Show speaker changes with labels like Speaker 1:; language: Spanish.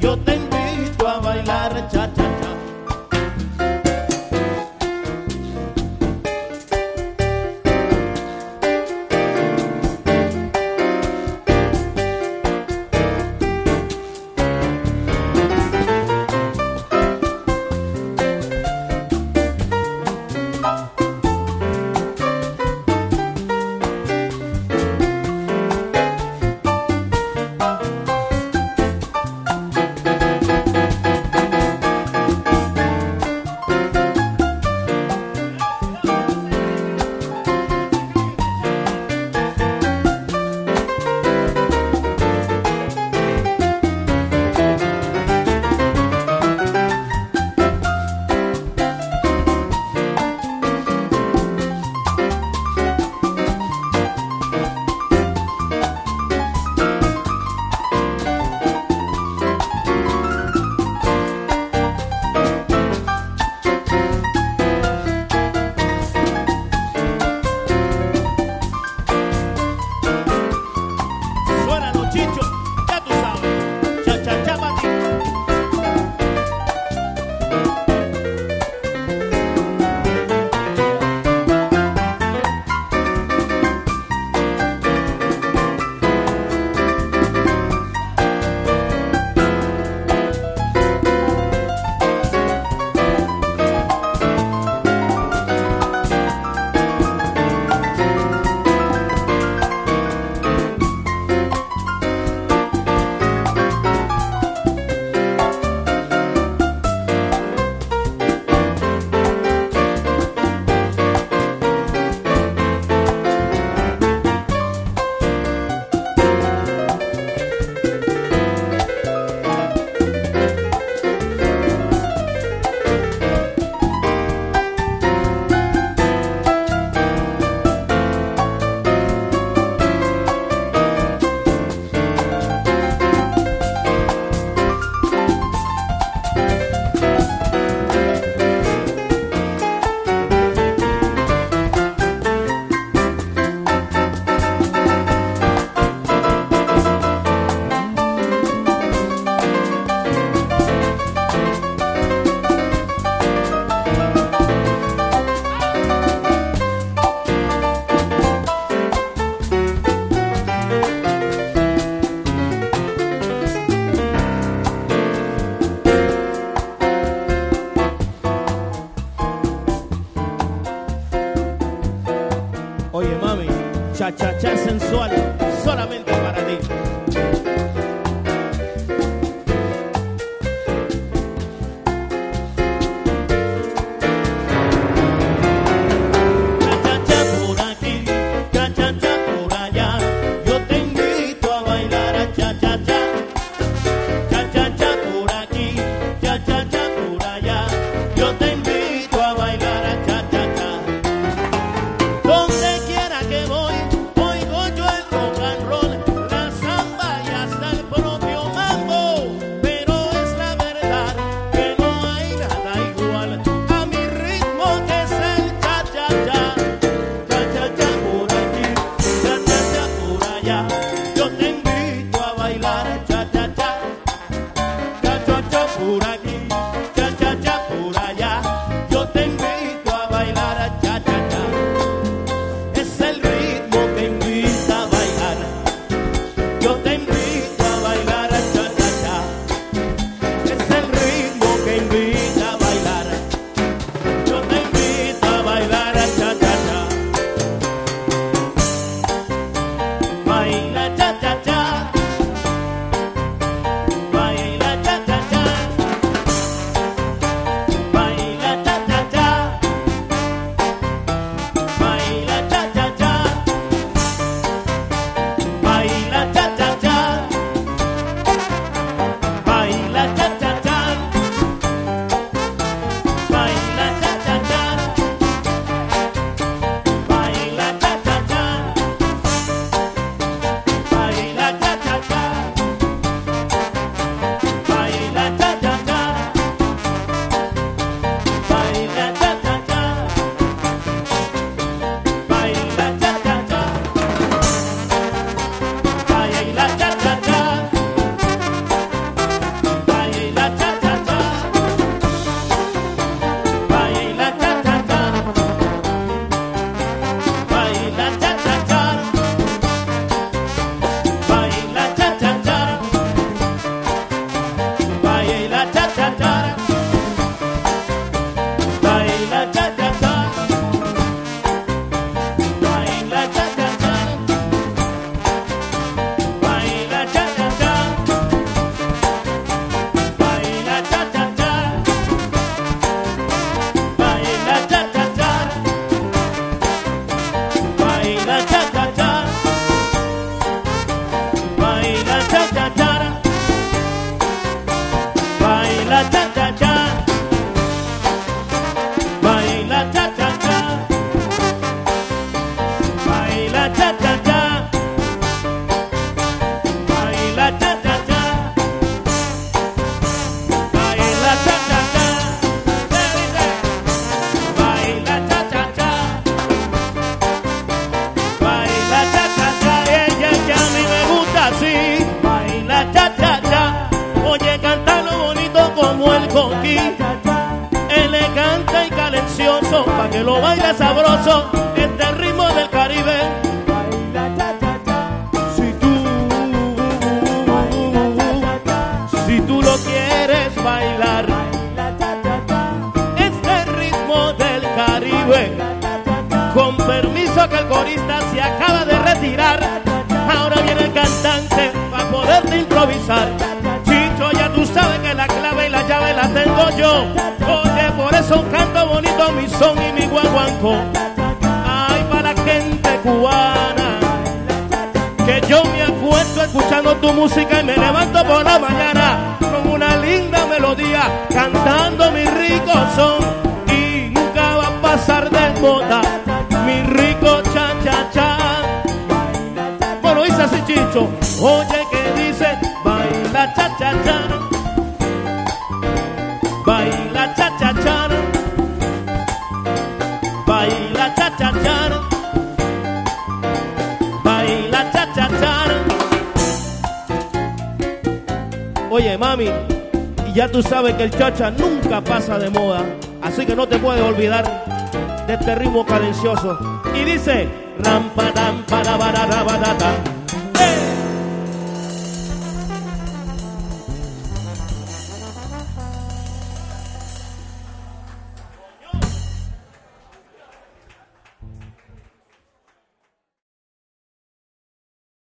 Speaker 1: yo te invito a bailar cha cha cha. Oye mami, cha cha cha sensual, solamente para ti. Cha cha cha por aquí, cha cha cha por allá, yo te invito a bailar a cha cha cha. Cha cha cha por aquí, cha cha cha por allá, yo te invito a bailar a cha cha cha. Donde quiera que voy, oigo yo el rock and roll, la samba y hasta el propio mambo. Pero es la verdad que no hay nada igual a mi ritmo que es el cha cha cha. Cha cha cha por aquí, cha cha cha por allá, yo te invito a bailar cha cha cha. Cha cha cha por aquí, cha cha cha por allá, yo te invito a bailar a cha cha cha. Es el ritmo que invita a bailar. Yo te invito a bailar a cha cha cha. Es el ritmo que invita a bailar. Yo te invito a bailar a cha cha cha. Baila cha cha cha. Baila cha cha cha. funky, elegante y cadencioso, pa' que lo baile sabroso, este ritmo del Caribe. Si tú lo quieres bailar, este ritmo del Caribe. Con permiso que el corista se acaba de retirar, ahora viene el cantante para poderte improvisar. Chicho, ya tú sabes que la clave y la llave la tengo yo. Oye, por eso canto bonito mi son y mi guaguanco. Ay, para la gente cubana, que yo me acuesto escuchando tu música y me levanto por la mañana con una linda melodía, cantando mi rico son, y nunca va a pasar de moda mi rico cha-cha-cha. Bueno, dice así Chicho, oye que dice, baila cha-cha-cha, baila cha-cha-cha, baila cha-cha-cha, baila cha-cha-cha. Oye mami, y ya tú sabes que el cha-cha nunca pasa de moda, así que no te puedes olvidar de este ritmo cadencioso. Y dice ram pa dam para ba da da ba da da.